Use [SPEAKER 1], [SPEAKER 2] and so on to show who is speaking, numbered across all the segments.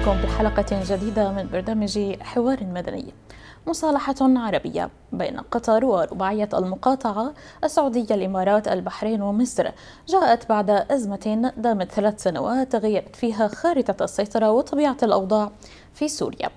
[SPEAKER 1] بكم بحلقة جديدة من برنامج حوار مدني. مصالحة عربية بين قطر ورباعية المقاطعة السعودية الإمارات البحرين ومصر جاءت بعد أزمة دامت 3 سنوات غيرت فيها خارطة السيطرة وطبيعة الأوضاع في سوريا.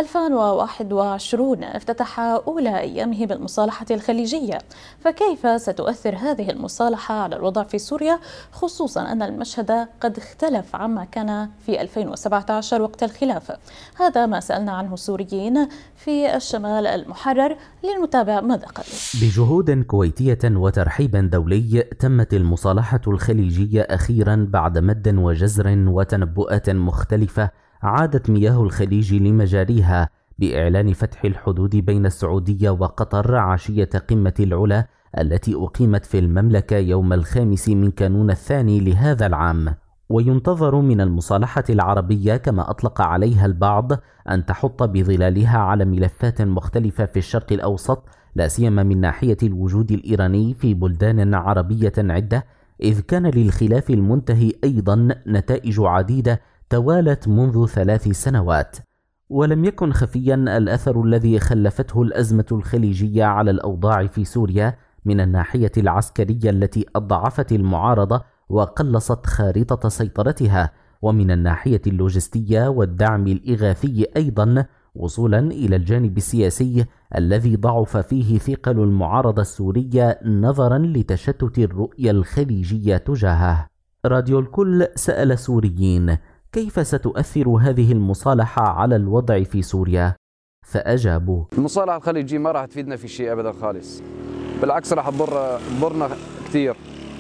[SPEAKER 1] 2021 افتتح أولى أيامه بالمصالحة الخليجية، فكيف ستؤثر هذه المصالحة على الوضع في سوريا، خصوصا أن المشهد قد اختلف عما كان في 2017 وقت الخلاف؟ هذا ما سألنا عنه سوريين في الشمال المحرر. للمتابع ماذا قالوا.
[SPEAKER 2] بجهود كويتية وترحيب دولي تمت المصالحة الخليجية أخيرا بعد مد وجزر وتنبؤات مختلفة. عادت مياه الخليج لمجاريها بإعلان فتح الحدود بين السعودية وقطر عشية قمة العلا التي أقيمت في المملكة يوم 5 من كانون الثاني لهذا العام. وينتظر من المصالحة العربية كما أطلق عليها البعض أن تحط بظلالها على ملفات مختلفة في الشرق الأوسط، لا سيما من ناحية الوجود الإيراني في بلدان عربية عدة، إذ كان للخلاف المنتهي أيضا نتائج عديدة توالت منذ 3 سنوات. ولم يكن خفيا الأثر الذي خلفته الأزمة الخليجية على الأوضاع في سوريا من الناحية العسكرية التي أضعفت المعارضة وقلصت خارطة سيطرتها، ومن الناحية اللوجستية والدعم الإغاثي أيضا، وصولا إلى الجانب السياسي الذي ضعف فيه ثقل المعارضة السورية نظرا لتشتت الرؤية الخليجية تجاهه. راديو الكل سأل سوريين كيف ستؤثر هذه المصالحة على الوضع في سوريا، فأجابوا:
[SPEAKER 3] المصالحة الخليجية ما راح تفيدنا في شيء أبدا خالص، بالعكس راح تضرنا كثير،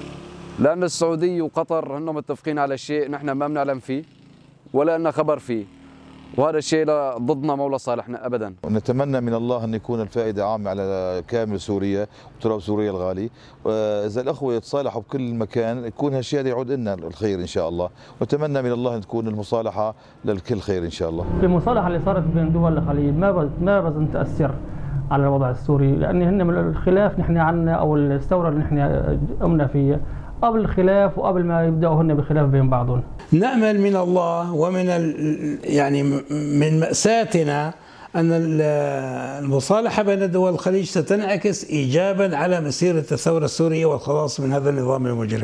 [SPEAKER 3] لأن السعودية وقطر هن متفقين على شيء نحن ما بنعلم فيه ولا لنا خبر فيه، وهذا الشيء لا ضدنا مولى صالحنا أبدا.
[SPEAKER 4] نتمنى من الله أن يكون الفائدة عامة على كامل سوريا وتراب سوريا الغالي، وإذا الأخوة يتصالحوا بكل مكان يكون هالشيء هذا يعود لنا الخير إن شاء الله، ونتمنى من الله أن تكون المصالحة للكل خير إن شاء الله.
[SPEAKER 5] المصالحة اللي صارت بين دول الخليج ما بظن تأثر على الوضع السوري، لأن هن من الخلاف نحن عنا أو الثورة اللي نحن قمنا فيها قبل الخلاف وقبل ما يبدأوا هن بخلاف بين بعضهم.
[SPEAKER 6] نأمل من الله ومن يعني من مأساتنا أن المصالحة بين دول الخليج ستنعكس إيجابا على مسيرة الثورة السورية والخلاص من هذا النظام المجرم،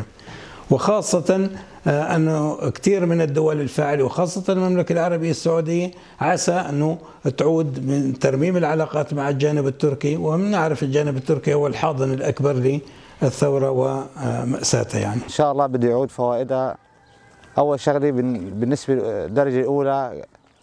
[SPEAKER 6] وخاصة أنه كثير من الدول الفاعلة وخاصة المملكة العربية السعودية عسى أنه تعود من ترميم العلاقات مع الجانب التركي، ومنعرف الجانب التركي هو الحاضن الأكبر للثورة ومأساتها. يعني
[SPEAKER 7] إن شاء الله بده يعود فوائدها. أول شغلة بالنسبة للدرجة الأولى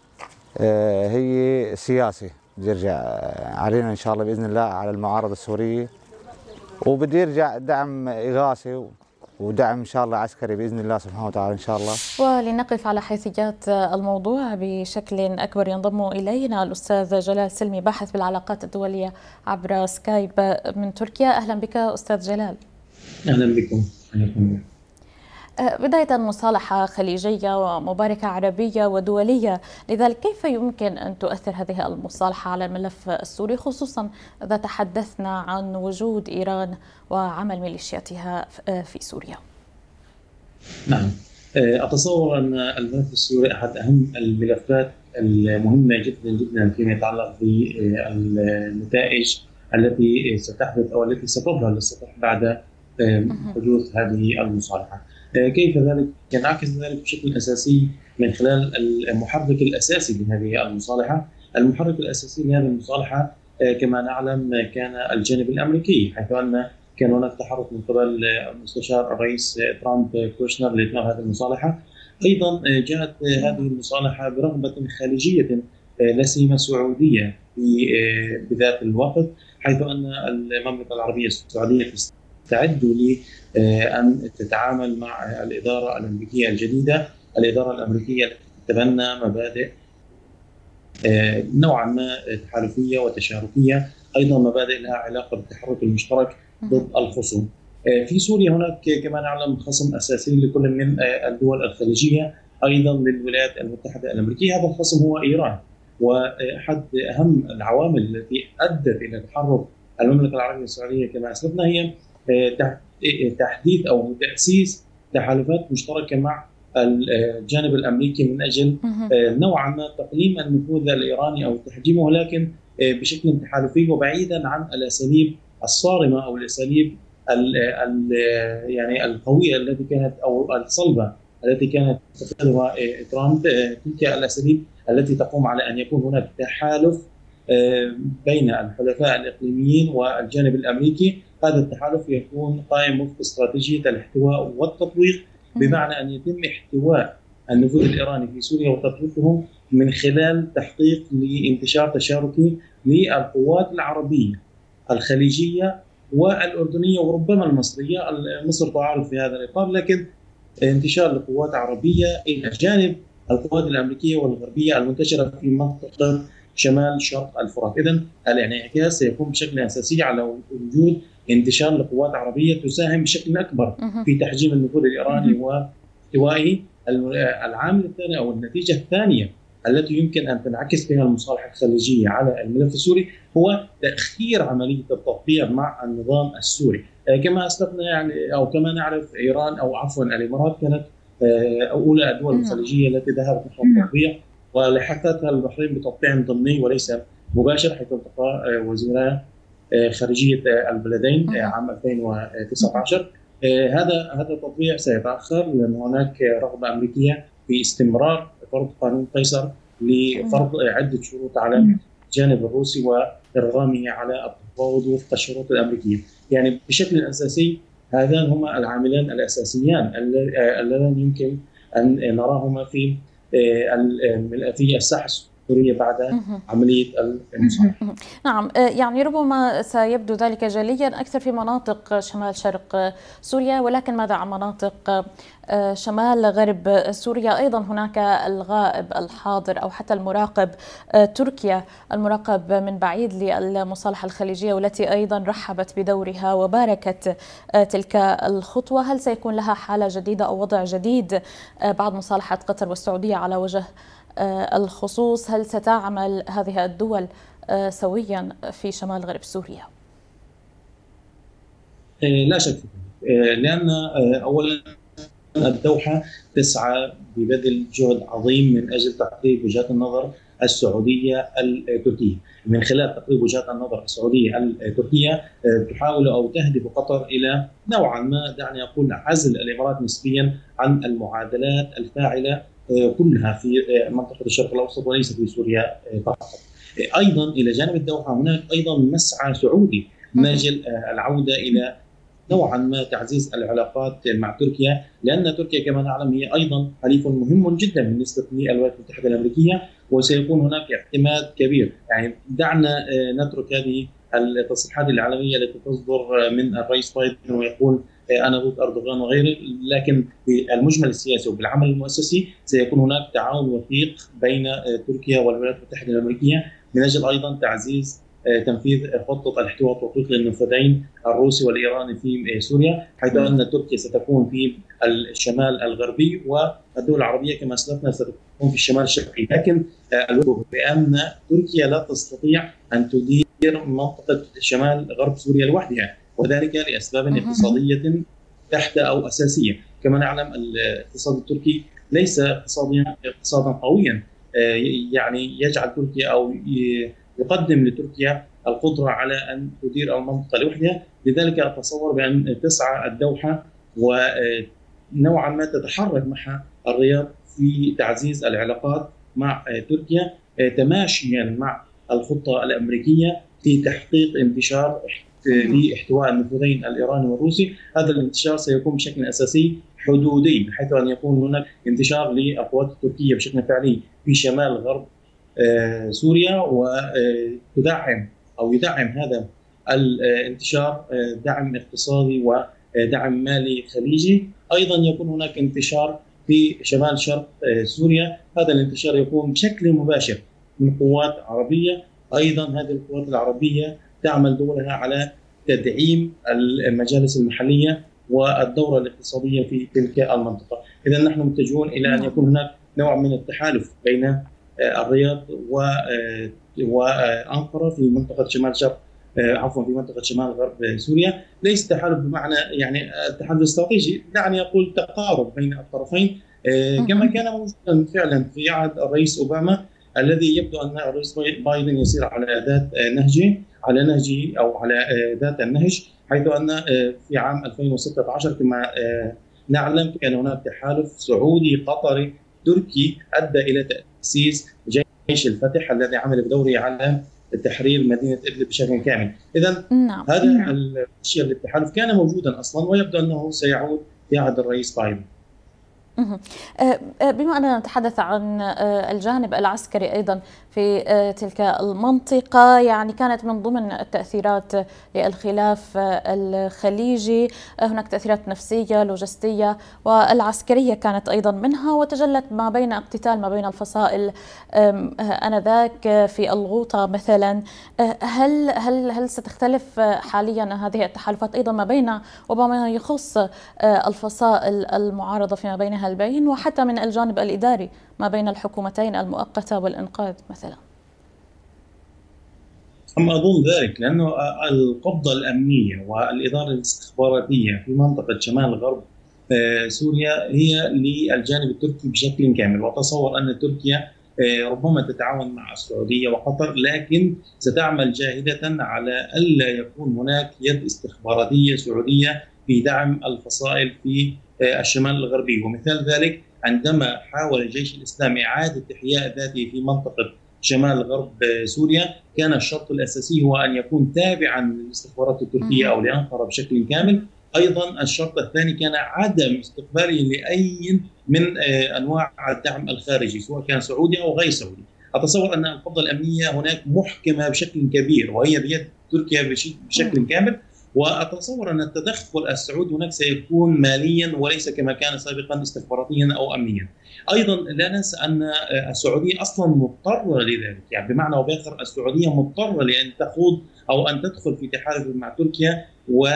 [SPEAKER 7] هي سياسي، بده يرجع علينا إن شاء الله بإذن الله على المعارضة السورية، وبده يرجع دعم إغاثي ودعم إن شاء الله عسكري بإذن الله سبحانه وتعالى إن شاء الله.
[SPEAKER 1] ولنقف على حيثيات الموضوع بشكل أكبر ينضم إلينا الأستاذ جلال سلمي، باحث بالعلاقات الدولية عبر سكايب من تركيا. أهلا بك أستاذ جلال.
[SPEAKER 8] أهلا بكم.
[SPEAKER 1] بداية مصالحة خليجية ومباركة عربية ودولية، لذلك كيف يمكن أن تؤثر هذه المصالحة على الملف السوري، خصوصا إذا تحدثنا عن وجود إيران وعمل ميليشياتها في سوريا؟
[SPEAKER 8] نعم، أتصور أن الملف السوري أحد أهم الملفات المهمة جدا جدا فيما يتعلق بالنتائج التي ستحدث أو التي ستظهر للسطح بعد حدوث هذه المصالحة. كيف ذلك؟ ينعكس ذلك بشكل أساسي من خلال المحرك الأساسي لهذه المصالحة. المحرك الأساسي لهذه المصالحة كما نعلم كان الجانب الأمريكي، حيث أن كان هناك تحرك من قبل المستشار الرئيس ترامب كوشنر لإتمام هذه المصالحة. أيضا جاءت هذه المصالحة برغبة خارجية لا سيما سعودية بذات الوقت، حيث أن المملكة العربية السعودية تستعد لأن تتعامل مع الإدارة الأمريكية الجديدة، الإدارة الأمريكية التي تتبنى مبادئ نوعا ما تحالفية وتشاركية، أيضا مبادئ لها علاقة بالتحرك المشترك ضد الخصوم. في سوريا هناك كما نعلم خصم أساسي لكل من الدول الخليجية، أيضا للولايات المتحدة الأمريكية. هذا الخصم هو إيران، وأحد أهم العوامل التي أدت إلى تحرك المملكة العربية السعودية كما أسلفنا هي تحديث أو تأسيس تحالفات مشتركة مع الجانب الامريكي من اجل نوعا ما تقليل النفوذ الايراني او تحجيمه، ولكن بشكل تحالفي وبعيدا عن الاساليب الصارمه او الاساليب يعني القويه التي كانت او الصلبه التي كانت تتخذها ترامب. تلك الاساليب التي تقوم على ان يكون هناك تحالف بين الحلفاء الاقليميين والجانب الامريكي. هذا التحالف يكون قائم وفق استراتيجيه الاحتواء والتطويق، بمعنى ان يتم احتواء النفوذ الايراني في سوريا وتطويقه من خلال تحقيق لانتشار تشاركي للقوات العربيه الخليجيه والاردنيه وربما المصريه. مصر تعارض في هذا الاطار، لكن انتشار لقوات عربيه الى جانب القوات الامريكيه والغربيه المنتشره في منطقه شمال شرق الفرات. اذا الانعكاس سيكون بشكل اساسي على وجود انتشار لقوات عربيه تساهم بشكل اكبر في تحجيم النفوذ الايراني واحتوائه. العامل الثاني او النتيجه الثانيه التي يمكن ان تنعكس بها المصالحه الخليجيه على الملف السوري هو تاخير عمليه التطبيع مع النظام السوري. كما اسلفنا يعني او كما نعرف ايران او عفوا الامارات كانت اولى الدول الخليجيه التي ذهبت نحو التطبيع، ولحقتها البحرين بتطبيع ضمني وليس مباشر، حيث التقى وزيرا خارجيه البلدين عام 2019. هذا التطبيع سيتاخر لان هناك رغبه امريكيه في استمرار فرض قانون قيصر لفرض عده شروط على الجانب الروسي وارغامه على التفاوض وفق الشروط الامريكيه. يعني بشكل اساسي هذان هما العاملان الاساسيان اللذان يمكن ان نراهما في الساحه السوريه بعد عمليه المصالحه.
[SPEAKER 1] نعم، يعني ربما سيبدو ذلك جليا اكثر في مناطق شمال شرق سوريا، ولكن ماذا عن مناطق شمال غرب سوريا؟ أيضا هناك الغائب الحاضر أو حتى المراقب تركيا المراقب من بعيد للمصالحة الخليجية، والتي أيضا رحبت بدورها وباركت تلك الخطوة. هل سيكون لها حالة جديدة أو وضع جديد بعد مصالحة قطر والسعودية على وجه الخصوص؟ هل ستعمل هذه الدول سويا في شمال غرب سوريا؟
[SPEAKER 8] لا شك، لأن أولا الدوحة تسعى ببذل جهد عظيم من أجل تقريب وجهات النظر السعودية التركية. من خلال تقريب وجهات النظر السعودية التركية تحاول أو تهدف قطر إلى نوعا ما، دعني أقول، عزل الإمارات نسبيا عن المعادلات الفاعلة كلها في منطقة الشرق الأوسط وليس في سوريا فقط. أيضا إلى جانب الدوحة هناك أيضا مسعى سعودي من أجل العودة إلى نوعا ما تعزيز العلاقات مع تركيا، لأن تركيا كما نعلم هي أيضا حليف مهم جدا بالنسبة للولايات المتحدة الأمريكية، وسيكون هناك اعتماد كبير. يعني دعنا نترك هذه التصريحات العالمية التي تصدر من الرئيس بايدن ويقول أنا ضد أردوغان وغيره، لكن بالمجمل السياسي وبالعمل المؤسسي سيكون هناك تعاون وثيق بين تركيا والولايات المتحدة الأمريكية من أجل أيضا تعزيز تنفيذ خطة الاحتواء والتطويق للنفذين الروسي والإيراني في سوريا، حيث أن تركيا ستكون في الشمال الغربي والدول العربية كما أسلفنا ستكون في الشمال الشرقي. لكن بأن تركيا لا تستطيع أن تدير منطقة شمال غرب سوريا لوحدها، وذلك لأسباب اقتصادية تحت أو أساسية. كما نعلم الاقتصاد التركي ليس اقتصادا قويا يعني يجعل تركيا أو يقدم لتركيا القدرة على أن تدير المنطقة لوحدها. لذلك أتصور بأن تسعى الدوحة ونوعا ما تتحرك مع الرياض في تعزيز العلاقات مع تركيا تماشيا مع الخطة الأمريكية في تحقيق انتشار لاحتواء النفوذين الإيراني والروسي. هذا الانتشار سيكون بشكل أساسي حدودي، بحيث أن يكون هناك انتشار للقوات التركية بشكل فعلي في شمال غرب سوريا، وتدعم أو يدعم هذا الانتشار دعم اقتصادي ودعم مالي خليجي. أيضا يكون هناك انتشار في شمال شرق سوريا، هذا الانتشار يكون بشكل مباشر من قوات عربية. أيضا هذه القوات العربية تعمل دورها على تدعيم المجالس المحلية والدورة الاقتصادية في تلك المنطقة. إذا نحن متجهون إلى أن يكون هناك نوع من التحالف بين الرياض وأنقرة في منطقة شمال شرق في منطقة شمال غرب سوريا. ليس تحالف بمعنى يعني التحالف الاستراتيجي، دعني أقول تقارب بين الطرفين كما كان موجودا فعلا في عهد الرئيس اوباما، الذي يبدو ان الرئيس بايدن يسير على ذات نهجه او على ذات النهج، حيث ان في عام 2016 كما نعلم كان هناك تحالف سعودي قطري تركي ادى الى تاسيس جيش الفتح الذي عمل بدوره على تحرير مدينه ادلب بشكل كامل. اذا هذا الشيء التحالف كان موجودا اصلا، ويبدو انه سيعود في عهد الرئيس بايدن.
[SPEAKER 1] بما أننا نتحدث عن الجانب العسكري أيضا في تلك المنطقة، يعني كانت من ضمن التأثيرات للخلاف الخليجي هناك تأثيرات نفسية لوجستية والعسكرية كانت أيضا منها، وتجلت ما بين اقتتال ما بين الفصائل آنذاك في الغوطة مثلا. هل ستختلف حاليا هذه التحالفات أيضا ما بين وما يخص الفصائل المعارضة فيما بينها البين، وحتى من الجانب الإداري ما بين الحكومتين المؤقتة والإنقاذ مثلا؟
[SPEAKER 8] أظن ذلك، لأنه القبضة الأمنية والإدارة الاستخباراتية في منطقة شمال غرب سوريا هي للجانب التركي بشكل كامل. وأتصور أن تركيا ربما تتعاون مع السعودية وقطر، لكن ستعمل جاهدة على ألا يكون هناك يد استخباراتية سعودية في دعم الفصائل في الشمال الغربي. ومثال ذلك عندما حاول الجيش الإسلامي إعادة إحياء ذاته في منطقة شمال غرب سوريا، كان الشرط الأساسي هو أن يكون تابعا للاستخبارات التركية أو لأنقرة بشكل كامل. أيضا الشرط الثاني كان عدم استقباله لأي من أنواع الدعم الخارجي سواء كان سعودي أو غير سعودي. أتصور أن القبضة الأمنية هناك محكمة بشكل كبير وهي بيد تركيا بشكل كامل، وأتصور أن التدخل السعودي هناك سيكون ماليا وليس كما كان سابقا استخباراتيا أو أمنيا. أيضا لا ننسى أن السعودية أصلا مضطرة لذلك، يعني بمعنى وبآخر السعودية مضطرة لأن تخوض أو أن تدخل في تحالف مع تركيا،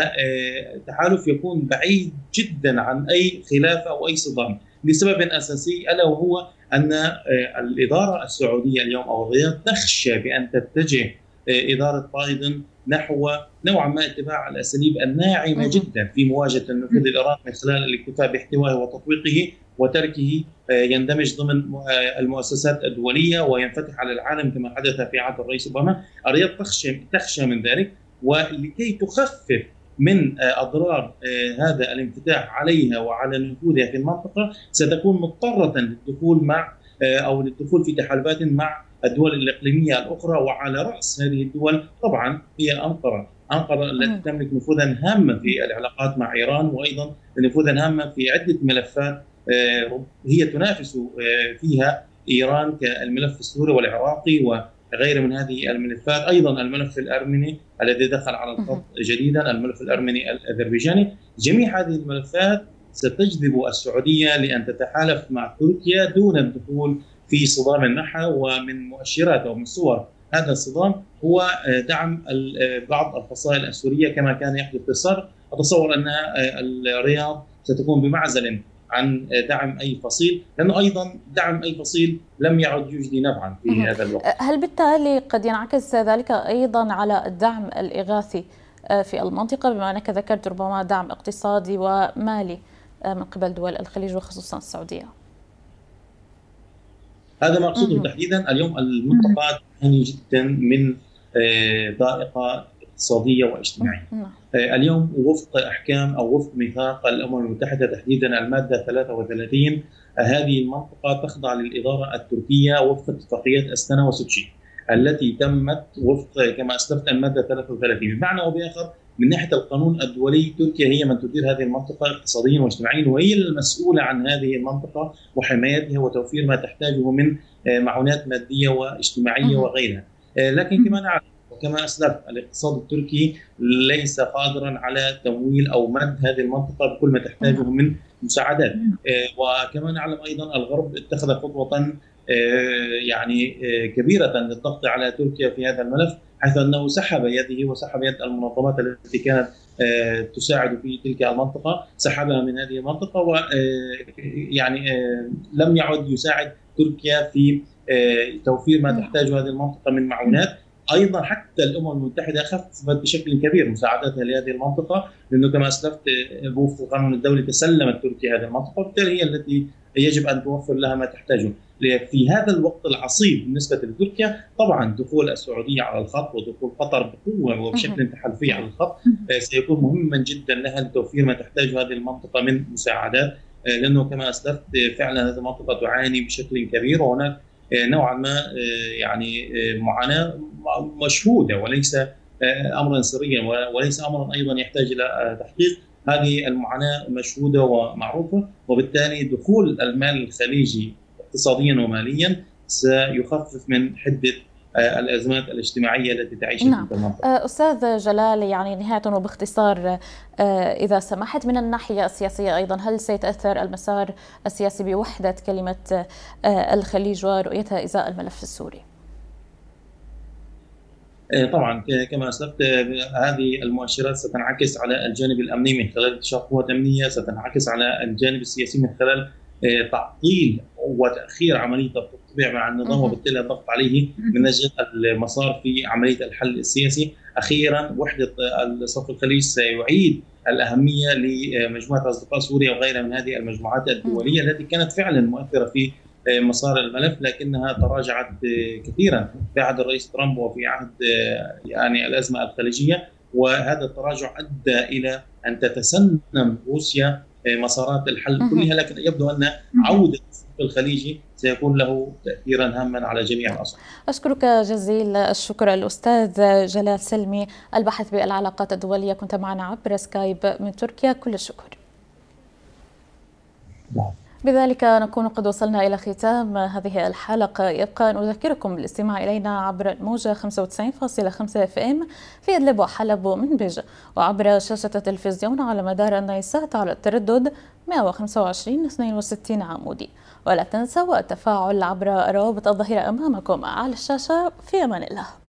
[SPEAKER 8] وتحالف يكون بعيد جدا عن أي خلاف أو أي صدام لسبب أساسي، ألا وهو أن الإدارة السعودية اليوم أو الرياض تخشى بأن تتجه إدارة بايدن نحو نوعا ما اتباع الأساليب الناعمة جدا في مواجهة النفوذ الإيراني من خلال الاكتفاء باحتوائه وتطبيقه وتركه يندمج ضمن المؤسسات الدولية وينفتح على العالم كما حدث في عهد الرئيس أوباما. الرياض تخشى من ذلك، ولكي تخفف من أضرار هذا الانفتاح عليها وعلى نفوذها في المنطقة ستكون مضطرة للدخول للدخول في تحالفات مع الدول الإقليمية الأخرى، وعلى رأس هذه الدول طبعا هي أنقرة التي تملك نفوذا هاما في العلاقات مع إيران، وأيضا نفوذا هاما في عدة ملفات هي تنافس فيها إيران كالملف السوري والعراقي وغير من هذه الملفات. أيضا الملف الأرمني الذي دخل على الخط جديدا، الملف الأرمني الأذربيجاني. جميع هذه الملفات ستجذب السعودية لأن تتحالف مع تركيا دون الدخول في صدام معها، ومن مؤشرات أو من صور هذا الصدام هو دعم بعض الفصائل السورية كما كان يحدث في السابق. أتصور أن الرياض ستكون بمعزل عن دعم أي فصيل، لأنه أيضا دعم أي فصيل لم يعد يجدي نفعا في هذا الوقت.
[SPEAKER 1] هل بالتالي قد ينعكس ذلك أيضا على الدعم الإغاثي في المنطقة، بما أنك ذكرت ربما دعم اقتصادي ومالي من قبل دول الخليج وخصوصا السعودية؟
[SPEAKER 8] هذا ما أقصده تحديدا. اليوم المنطقة تعاني جدا من ضائقة اقتصادية واجتماعية. اليوم وفق أحكام أو وفق ميثاق الأمم المتحدة تحديدا المادة 33 هذه المنطقة تخضع للإدارة التركية وفق اتفاقية أستانا وسوتشي التي تمت وفق كما أسلفت المادة 33. بمعنى وبآخر من ناحية القانون الدولي تركيا هي من تدير هذه المنطقة اقتصاديا واجتماعيا، وهي المسؤولة عن هذه المنطقة وحمايتها وتوفير ما تحتاجه من معونات مادية واجتماعية وغيرها. لكن كما نعلم وكما أسلفت الاقتصاد التركي ليس قادرا على تمويل أو مد هذه المنطقة بكل ما تحتاجه من مساعدات. وكما نعلم أيضا الغرب اتخذ خطوة كبيرة للضغط على تركيا في هذا الملف، حيث أنه سحب يده وسحب يد المنظمات التي كانت تساعد في تلك المنطقة، سحبها من هذه المنطقة، لم يعد يساعد تركيا في توفير ما تحتاجه هذه المنطقة من معونات. ايضا حتى الامم المتحده خففت بشكل كبير مساعداتها لهذه المنطقه، لانه كما اسلفت بوفق القانون الدولي تسلمت تركيا هذه المنطقه، وبالتالي هي التي يجب ان توفر لها ما تحتاجه. في هذا الوقت العصيب بالنسبه لتركيا طبعا دخول السعوديه على الخط ودخول قطر بقوه وبشكل تحالفي على الخط سيكون مهما جدا لها لتوفير ما تحتاجه هذه المنطقه من مساعدات، لانه كما اسلفت فعلا هذه المنطقه تعاني بشكل كبير، وهناك نوعا ما يعني معاناه مشهوده وليس امرا سريا وليس امرا ايضا يحتاج الى تحقيق. هذه المعاناه مشهوده ومعروفه، وبالتالي دخول المال الخليجي اقتصاديا وماليا سيخفف من حده الازمات الاجتماعيه التي تعيشها
[SPEAKER 1] نعم. استاذ جلال، يعني نهايه وباختصار اذا سمحت، من الناحيه السياسيه ايضا هل سيتاثر المسار السياسي بوحده كلمه الخليج ورؤيتها ازاء الملف السوري؟
[SPEAKER 8] طبعا كما اسلفت هذه المؤشرات ستنعكس على الجانب الامني من خلال انتشار قوات امنيه، ستنعكس على الجانب السياسي من خلال تعطيل وتاخير عمليه التطبيع مع النظام وبالتالي الضغط عليه من اجل المسار في عمليه الحل السياسي. اخيرا وحده صف الخليج سيعيد الاهميه لمجموعه اصدقاء سوريا وغيرها من هذه المجموعات الدوليه التي كانت فعلا مؤثره في مسار الملف، لكنها تراجعت كثيرا في عهد الرئيس ترامب وفي عهد يعني الازمه الخليجيه، وهذا التراجع ادى الى ان تتسنم روسيا مسارات الحل كلها، لكن يبدو ان عوده الخليجي سيكون له تاثيرا هاما على جميع الاصعده.
[SPEAKER 1] اشكرك جزيل الشكر الاستاذ جلال سلمي الباحث بالعلاقات الدوليه، كنت معنا عبر سكايب من تركيا، كل الشكر. بذلك نكون قد وصلنا إلى ختام هذه الحلقة. يبقى أن أذكركم بالاستماع إلينا عبر الموجة 95.5 FM في إدلب وحلب ومنبج، وعبر شاشة التلفزيون على مدار النايسات على التردد 125-62 عمودي. ولا تنسوا التفاعل عبر روابط الظهيرة أمامكم على الشاشة. في أمان الله.